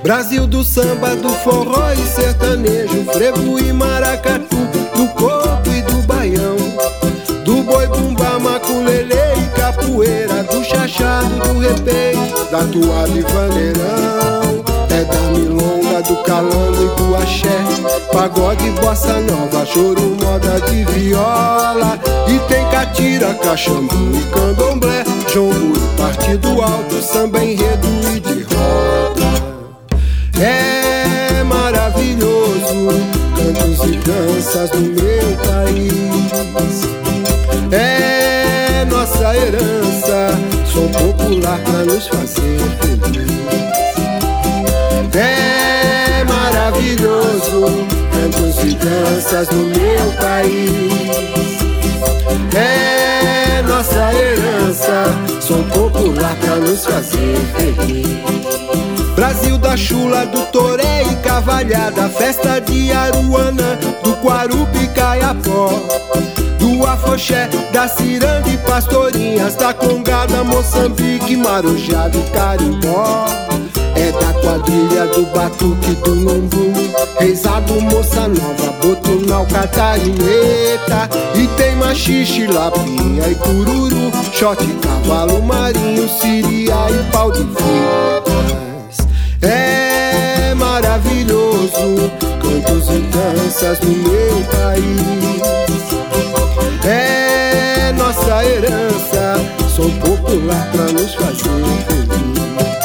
Brasil do samba, do forró e sertanejo, frevo e maracatu, do coco e do baião, do boi bumbá, maculelê e capoeira, do chachado, do repente, da toada e vaneirão. É da milonga, do calango e do axé, pagode, bossa nova, choro, moda de viola. E tem catira, caxambu e candomblé, jongo e partido alto, samba, enredo e de roda. É maravilhoso, cantos e danças do meu país. É nossa herança, som popular pra nos fazer feliz. É maravilhoso, cantos e danças no meu país. É nossa herança, som popular pra nos fazer feliz. Brasil da chula, do toré e cavalhada, festa de Aruanã, do Guarupi e Caiapó, do afoxé, da ciranda e pastorinhas, da congada, Moçambique, marujada e carimbó. É da quadrilha, do batuque, do lumbu, reisado, moça nova, botunal, catarineta. E tem machixe, lapinha e cururu, shot, cavalo marinho, siria e pau de fritas. É maravilhoso, cantos e danças no meu país. É nossa herança, som popular pra nos fazer feliz.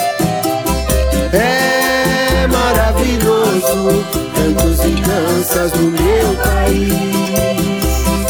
É maravilhoso, cantos e danças no meu país.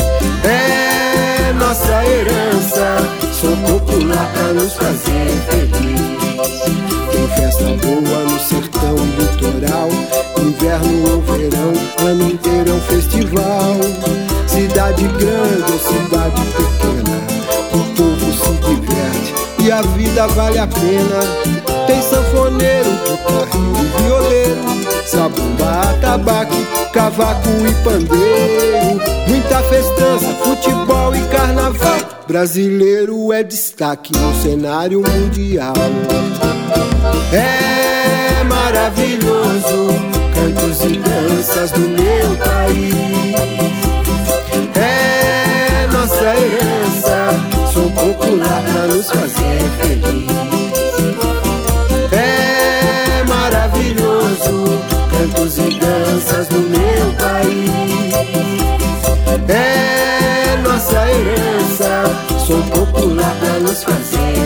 É nossa herança, som popular pra nos fazer feliz. Tem festa boa no sertão litoral, inverno ou verão, ano inteiro é um festival. Cidade grande ou cidade pequena, o povo se diverte e a vida vale a pena. Tem sanfoneiro, guitarrista e violeiro, zabumba, atabaque, cavaco e pandeiro. Muita festança, futebol e carnaval, brasileiro é destaque no cenário mundial. É maravilhoso, cantos e danças do meu país. É nossa herança, som popular pra nos fazer feliz. É maravilhoso, cantos e danças do meu país. É nossa herança, som popular pra nos fazer